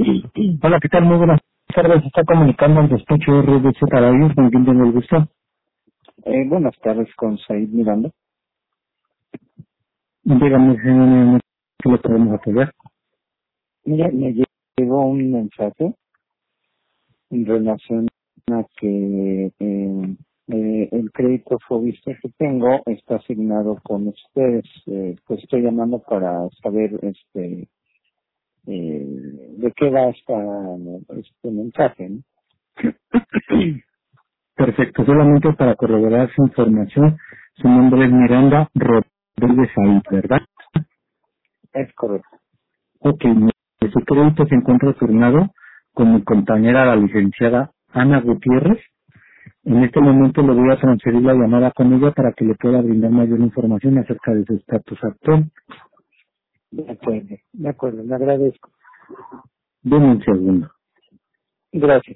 Hola, ¿qué tal? Muy buenas tardes. Se está comunicando al despacho RDC Tarayos, con quien tengo el gusto. Buenas tardes, con Said Miranda. Dígame, señor, ¿qué le podemos apoyar? Mira, me llegó un mensaje en relación a que el crédito Fobista que tengo está asignado con ustedes. Pues estoy llamando para saber de qué va este mensaje, ¿no? Perfecto, solamente para corroborar su información, su nombre es Miranda Rodríguez Said, ¿verdad? Es correcto. Ok, su crédito se encuentra turnado con mi compañera, la licenciada Ana Gutiérrez. En este momento le voy a transferir la llamada con ella para que le pueda brindar mayor información acerca de su estatus actual. De acuerdo, le agradezco. Deme un segundo. Gracias.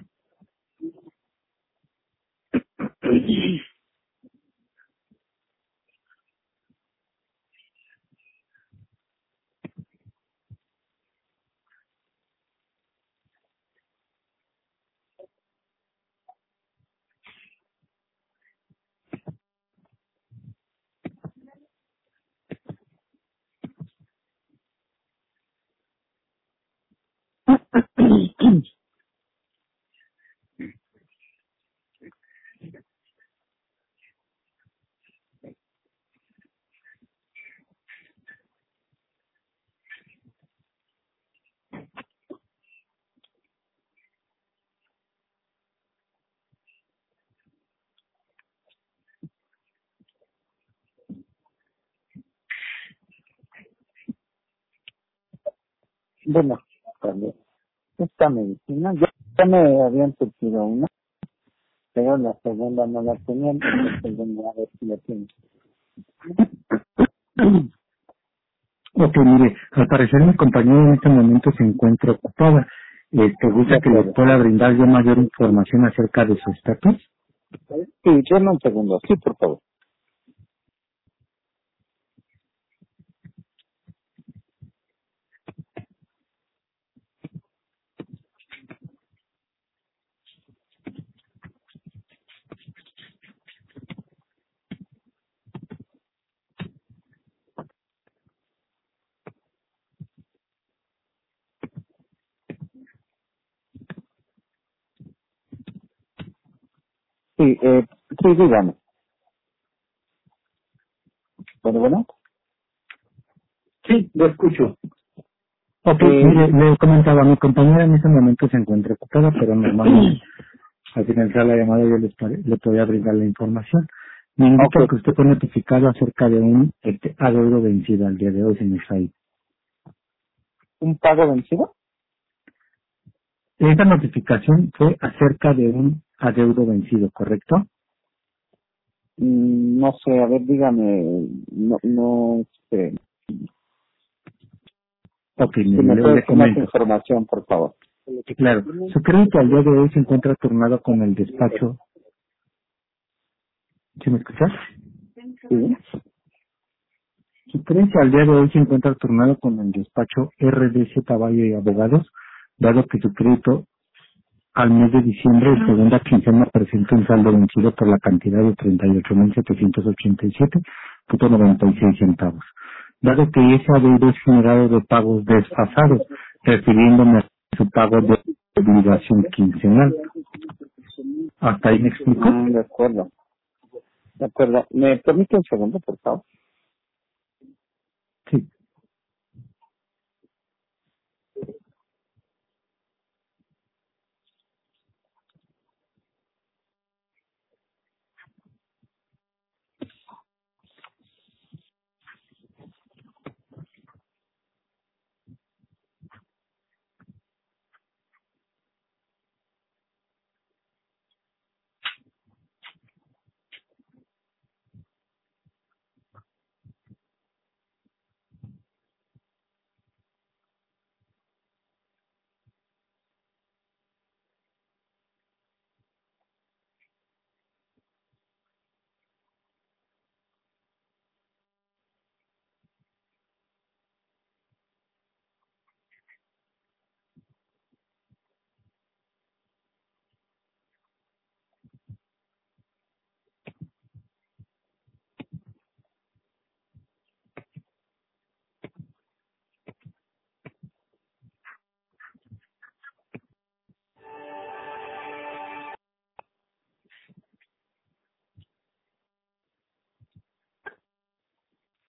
Bueno, también. Esta medicina, ya me habían surtido una, pero la segunda no la tenían, entonces vengo a ver si la tienen. Ok, mire, al parecer mi compañero en este momento se encuentra ocupada. ¿Te De gusta que le acuerdo. pueda brindar yo mayor información acerca de su estatus? Sí, denme un segundo. Sí, por favor. Sí, sí, dígame. Bueno. Sí, lo escucho. Ok, Eh, mire, le comentaba, mi compañera en este momento se encuentra ocupada, pero normalmente al finalizar la llamada yo le podía brindar la información. Me indica ok, que usted fue notificado acerca de un adeudo vencido al día de hoy, señor Said. ¿un pago vencido? Esta notificación fue acerca de un adeudo vencido, ¿correcto? No sé, a ver, dígame, Ok, si me mire, puede le decir más comento. información, por favor. Claro, su crédito al día de hoy se encuentra turnado con el despacho. ¿Sí me escuchas? Sí, Su crédito al día de hoy se encuentra turnado con el despacho RDC Caballo y Abogados, dado que su crédito al mes de diciembre, en segunda quincena, presenta un saldo vencido por la cantidad de 38.787.96 centavos. Dado que ese adeudo es generado de pagos desfasados, refiriéndome a su pago de obligación quincenal. ¿Hasta ahí me explico? de acuerdo, de acuerdo. ¿Me permite un segundo, por favor? Sí.